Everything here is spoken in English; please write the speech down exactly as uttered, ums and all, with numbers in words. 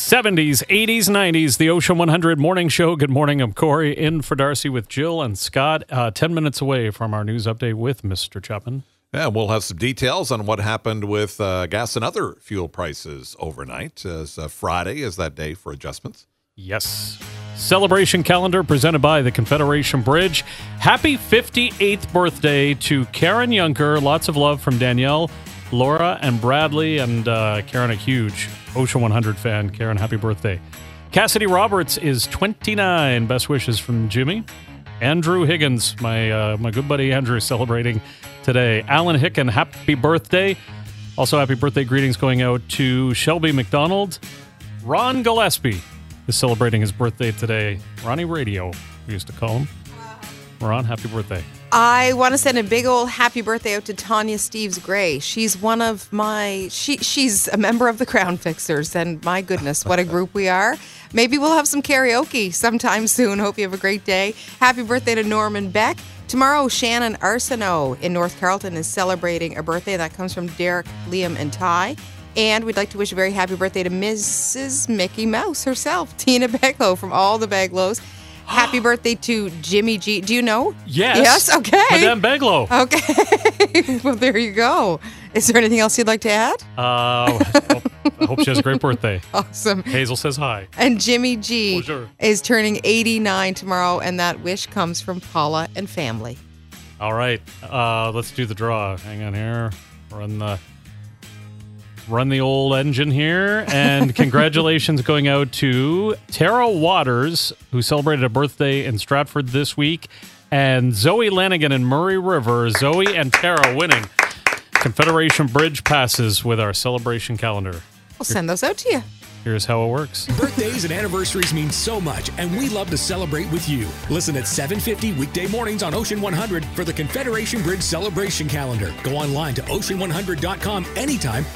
seventies, eighties, nineties, the Ocean one hundred Morning Show. Good morning. I'm Corey, in for Darcy with Jill and Scott. Uh, ten minutes away from our news update with Mister Chapman. Yeah, we'll have some details on what happened with uh, gas and other fuel prices overnight, as uh, Friday is that day for adjustments. Yes. Celebration calendar presented by the Confederation Bridge. Happy fifty-eighth birthday to Karen Yunker. Lots of love from Danielle, Laura, and Bradley. And uh, Karen, a huge Ocean one hundred fan. Karen, happy birthday. Cassidy Roberts is twenty-nine. Best wishes from Jimmy. Andrew Higgins, my uh, my good buddy Andrew, celebrating today. Alan Hicken, happy birthday. Also, happy birthday greetings going out to Shelby McDonald. Ron Gillespie is celebrating his birthday today. Ronnie Radio, we used to call him. Ron, happy birthday. I want to send a big old happy birthday out to Tanya Steves Gray. She's one of my, she she's a member of the Crown Fixers, and my goodness, what a group we are. Maybe we'll have some karaoke sometime soon. Hope you have a great day. Happy birthday to Norman Beck. Tomorrow, Shannon Arsenault in North Carlton is celebrating a birthday. That comes from Derek, Liam, and Ty. And we'd like to wish a very happy birthday to Missus Mickey Mouse herself, Tina Beglow from all the Beglows. Happy birthday to Jimmy G. Do you know? Yes. Yes? Okay. Madame Beglow. Okay. Well, there you go. Is there anything else you'd like to add? Uh, I hope she has a great birthday. Awesome. Hazel says hi. And Jimmy G Bonjour. is turning eighty-nine tomorrow, and that wish comes from Paula and family. All right. Uh, let's do the draw. Hang on here. Run the... Run the old engine here, and congratulations going out to Tara Waters, who celebrated a birthday in Stratford this week, and Zoe Lanigan in Murray River. Zoe and Tara winning Confederation Bridge passes with our celebration calendar. We'll send those out to you. Here's how it works. Birthdays and anniversaries mean so much, and we love to celebrate with you. Listen at seven fifty weekday mornings on Ocean one hundred for the Confederation Bridge celebration calendar. Go online to ocean one hundred dot com anytime